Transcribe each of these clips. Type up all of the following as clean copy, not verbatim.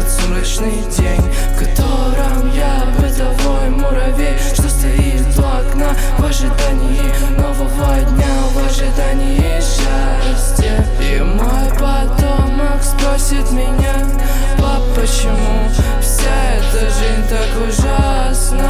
этот сумрачный день, в котором я бытовой муравей, что стоит у окна в ожидании нового дня, в ожидании счастья. И мой потомок спросит меня: пап, почему вся эта жизнь так ужасна?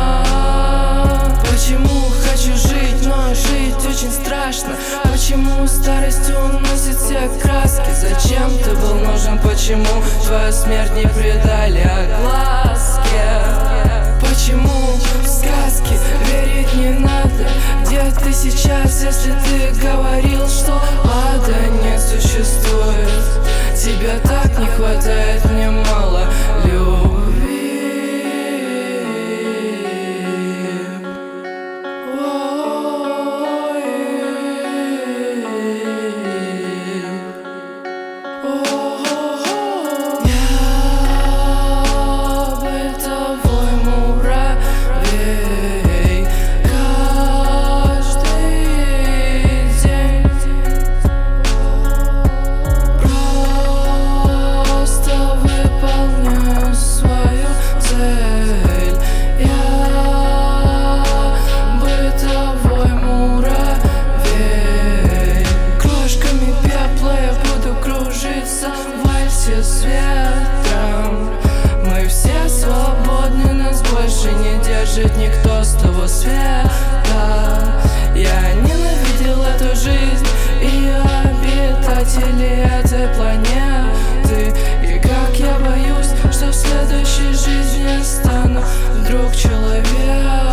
Почему хочу жить, но жить очень страшно? Почему старость уносит все краски? Зачем ты был нужен? Почему твою смерть не придали огласке? Почему в сказки верить не надо? Где ты сейчас, если ты говорил, что ада не существует? Тебя так не хватает, мне мало любви. С ветром мы все свободны, нас больше не держит никто с того света. Я ненавидел эту жизнь и обитателей этой планеты. И как я боюсь, что в следующей жизни я стану вдруг человеком.